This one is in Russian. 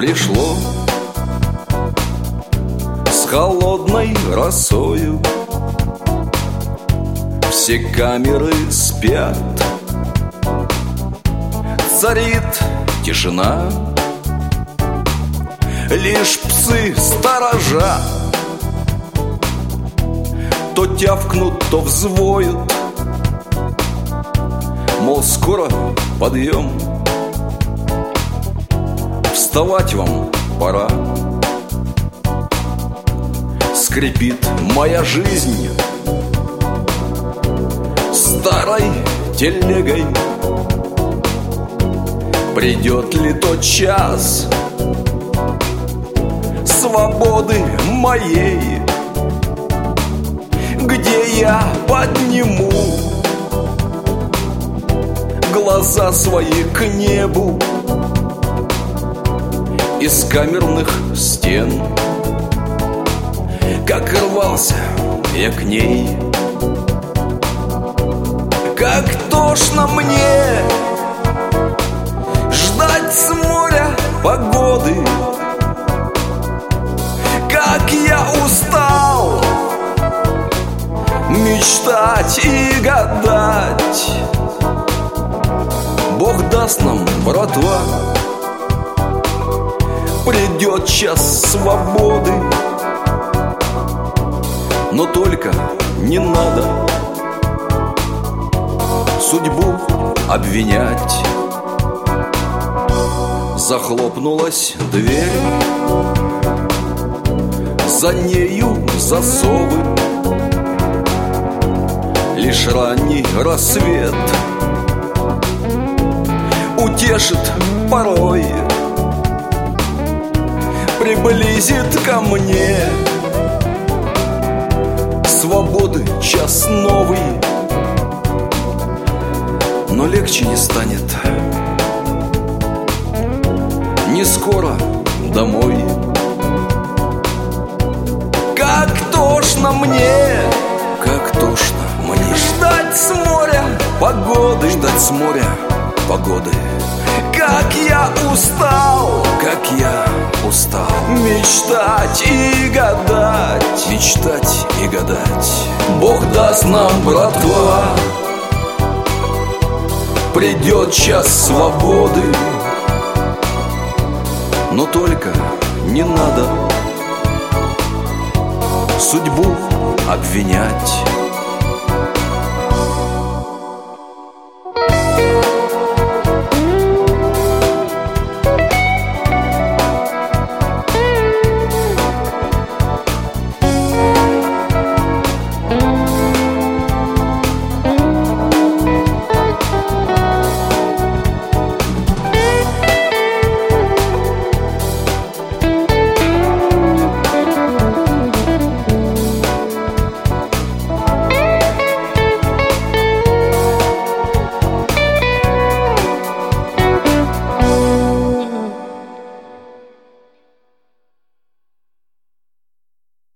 пришло с холодной росою. Все камеры спят, царит тишина, лишь псы сторожа то тявкнут, то взвоют, мол, скоро подъем, вставать вам пора. Скрипит моя жизнь старой телегой. Придет ли тот час свободы моей, где я подниму глаза свои к небу из камерных стен, как рвался я к ней, как тошно мне ждать с моря погоды, как я устал мечтать и гадать. Бог даст нам, братва, придет час свободы, но только не надо судьбу обвинять. Захлопнулась дверь, за нею засовы, лишь ранний рассвет утешит порой, приблизит ко мне свободы час новый, но легче не станет, не скоро домой. Как тошно мне, как тошно мне ждать с моря погоды, ждать с моря погоды. Как я устал мечтать и гадать, мечтать и гадать. Бог даст нам, братва, придет час свободы, но только не надо судьбу обвинять.